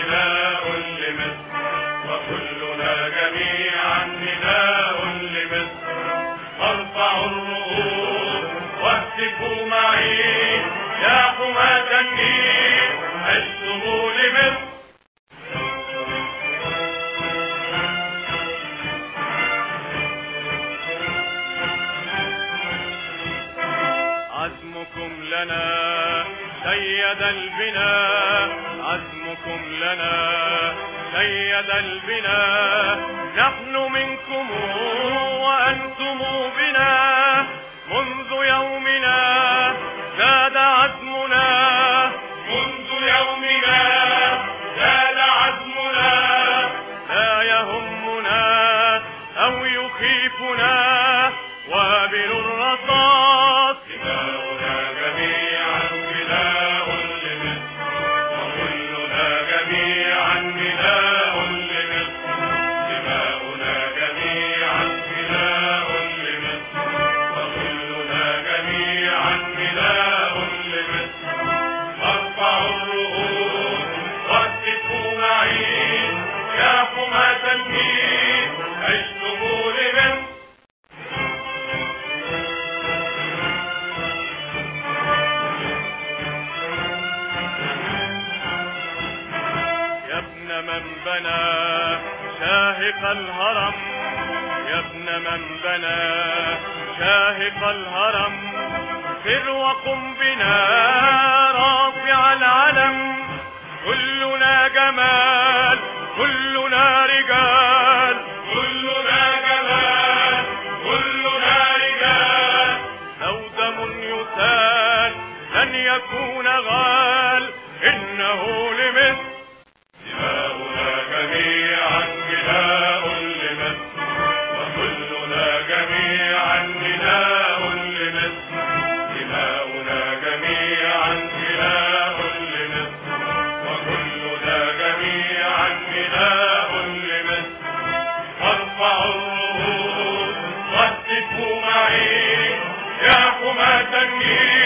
فداء لمصر، وكلنا جميعا فداء لمصر. ارفعوا الرؤوس واهتفوا معي يا حماة النيل، اشتموا لمصر. عزمكم لنا سيد البناء، عزمكم لنا سيد البناء. نحن منكم وأنتم بنا، منذ يومنا زاد عزمنا، منذ يومنا زاد عزمنا. لا يهمنا أو يخيفنا وابل الرصاص. فداؤنا جميعا فداء لمصر، وكلنا جميعا فداء لمصر. دماؤنا جميعا فداء لمصر، وكلنا جميعا فداء لمصر. ارفعوا الرؤوس واهتفوا معي يا حماة النيل، اشتموا لمصر. يا ابن من بنى شاهق الهرم، يا ابن من بنى شاهق الهرم. سر وقم بنا رافع العلم، كلنا جمال كلنا رجال، كلنا جمال كلنا رجال. لو دم يسال لن يكون غال، إنه لمصر. دماؤنا جميعا فداء لمصر، وكلنا جميعا فداء لمصر. دماؤنا جميعا فداء لمصر، وكلنا جميعا فداء لمصر. ارفعوا الرؤوس واهتفوا معي يا حماة النيل،